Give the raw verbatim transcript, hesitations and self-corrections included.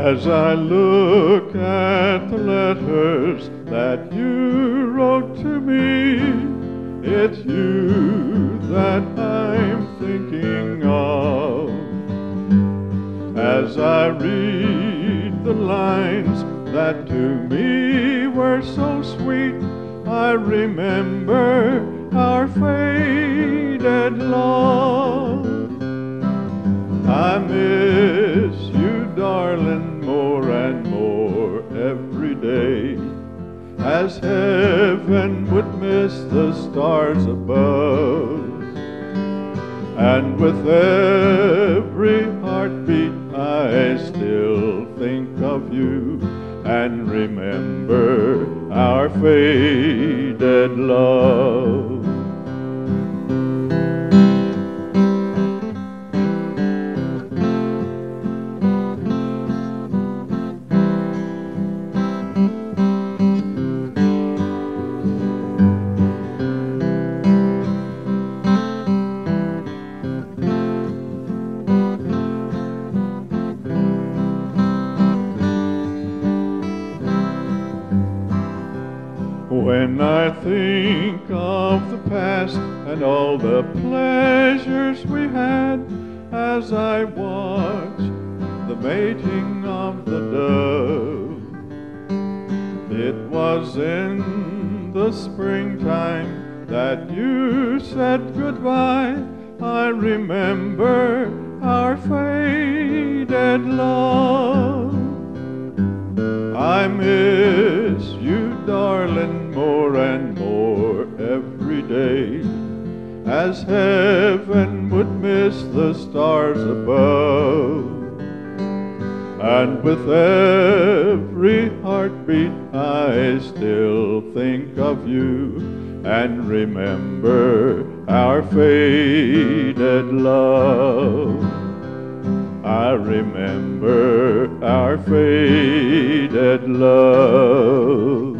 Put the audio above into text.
As I look at the letters that you wrote to me, it's you that I'm thinking of. As I read the lines that to me were so sweet, I remember our faded love. I miss you, darling, more and more every day, as heaven would miss the stars above. And with every heartbeat I still think of you and remember our faded love. When I think of the past and all the pleasures we had, as I watch the mating of the dove, it was in the springtime that you said goodbye. I remember our faded love. I miss you, darling, more and more every day, as heaven would miss the stars above. And with every heartbeat I still think of you and remember our faded love. I remember our faded love.